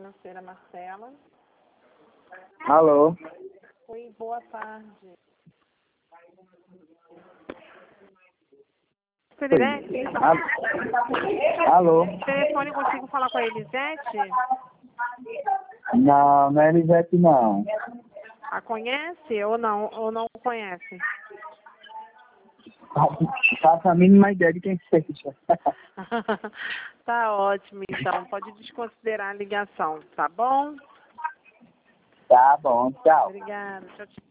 financeira Marcela. Alô? Oi, boa tarde. Elisete? Alô? Telefone, consigo falar com a Elisete? Não, não é Elisete, não. A conhece ou não conhece? Faça a mínima ideia de quem seja. Tá ótimo, então. Pode desconsiderar a ligação, tá bom? Tá bom, tchau. Obrigada. Tchau, tchau.